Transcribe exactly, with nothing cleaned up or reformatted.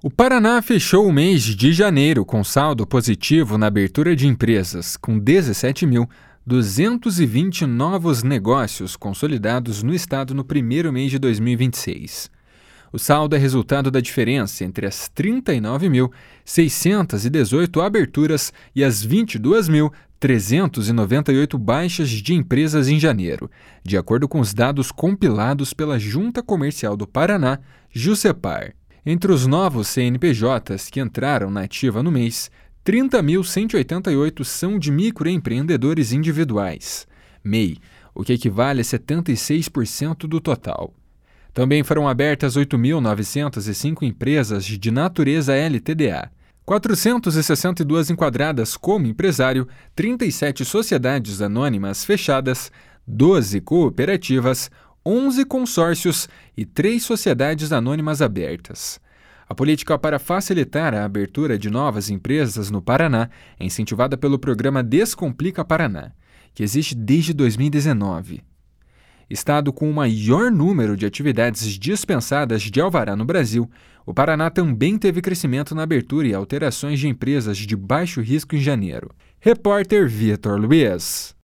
O Paraná fechou o mês de janeiro com saldo positivo na abertura de empresas, com dezessete mil duzentos e vinte novos negócios consolidados no estado no primeiro mês de dois mil e vinte e seis. O saldo é resultado da diferença entre as trinta e nove mil seiscentas e dezoito aberturas e as vinte e duas mil trezentas e noventa e oito baixas de empresas em janeiro, de acordo com os dados compilados pela Junta Comercial do Paraná, Jusepar. Entre os novos C N P Js que entraram na ativa no mês, trinta mil cento e oitenta e oito são de microempreendedores individuais, M E I, o que equivale a setenta e seis por cento do total. Também foram abertas oito mil novecentas e cinco empresas de natureza L T D A, quatrocentas e sessenta e duas enquadradas como empresário, trinta e sete sociedades anônimas fechadas, doze cooperativas, onze consórcios e três sociedades anônimas abertas. A política para facilitar a abertura de novas empresas no Paraná é incentivada pelo programa Descomplica Paraná, que existe desde dois mil e dezenove. Estado com o maior número de atividades dispensadas de alvará no Brasil, o Paraná também teve crescimento na abertura e alterações de empresas de baixo risco em janeiro. Repórter Vitor Luiz.